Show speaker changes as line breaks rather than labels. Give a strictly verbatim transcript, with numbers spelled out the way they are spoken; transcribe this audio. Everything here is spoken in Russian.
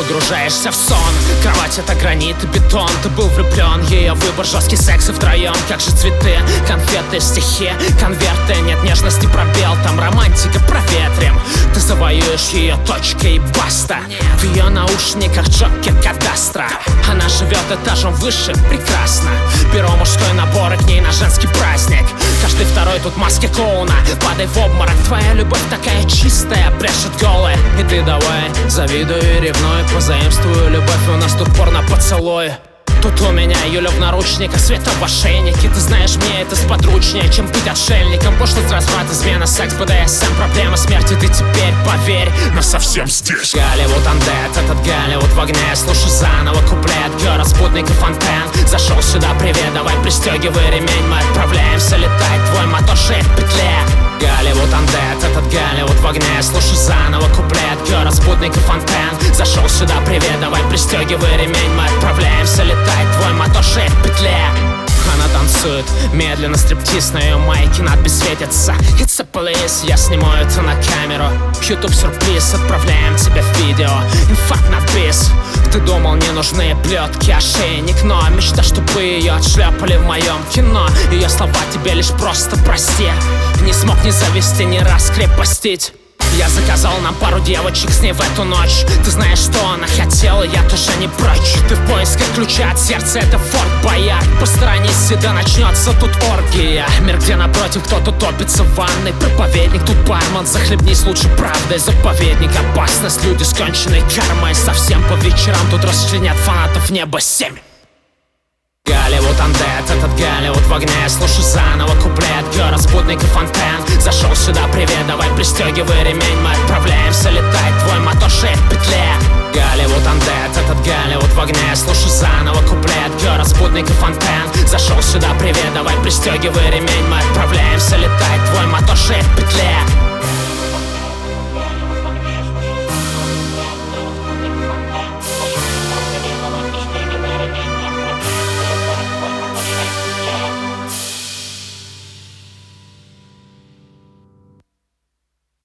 погружаешься в сон. Кровать — это гранит и бетон. Ты был влюблен, ее выбор, жесткий секс и втроем. Как же цветы, конфеты, стихи, конверты. Нет нежности, пробел, там романтика, проветрим. Ты завоюешь ее точкой и баста. В ее наушниках Джокер кадастра. Она живет этажом выше, прекрасно. Перо, мужской набор, и к ней на женский праздник. Каждый второй тут маски клоуна. Падай в обморок, твоя любовь такая чистая, брешет голая. И ты давай, завидую и ревную, позаимствую любовь, у нас тут порно-поцелуй. Тут у меня Юля в наручниках, Света в ошейнике. Ты знаешь, мне это сподручнее, чем быть отшельником. Пошлость, разврат, измена, секс, бэ дэ эс эм, проблема смерти. Ты теперь, поверь, но совсем здесь. Голливуд андет, этот Голливуд в огне. Слушай заново куплет, Гера, спутник и фонтен. Зашел сюда, привет, давай пристегивай ремень. Мы отправляемся летать, твой мотор шея в петле. Голливуд андет, этот Голливуд в огне. Слушай заново куплет, Гера, спутник и фонтен. Зашел сюда, привет, давай пристегивай ремень. Мы отправляемся летать, твой мотор шея в петле. Она танцует, медленно стриптиз, на ее майке надпись светится. It's a police, я сниму это на камеру. YouTube сюрприз, отправляем тебе в видео. Инфаркт на бис. Ты думал, не нужны плетки, ошейник, но мечта, чтобы ее отшляпали в моем кино. Ее слова тебе лишь просто прости. Не смог не завести, не раскрепостить. Я заказал нам пару девочек с ней в эту ночь. Ты знаешь, что она хотела, я тоже не прочь. Ты в поисках ключа от сердца, это Форт Боярд. Посторонись, да начнется тут оргия. Мир, где напротив кто-то топится в ванной. Проповедник, тут бармен, захлебнись лучше правдой. Заповедник, опасность, люди с конченной кармой. Совсем по вечерам тут расчленят фанатов Небо семь. Голливуд андет, этот Голливуд в огне. Слушай заново куплет, Гера, спутник и фонтен. Зашел сюда, привет, давай пристегивай ремень. Мы отправляемся летать, твой мотор шея в петле. Голливуд андет, этот Голливуд в огне. Слушай заново куплет, Гера, спутник и фонтен. Зашел сюда, привет, давай пристегивай ремень. Мы отправляемся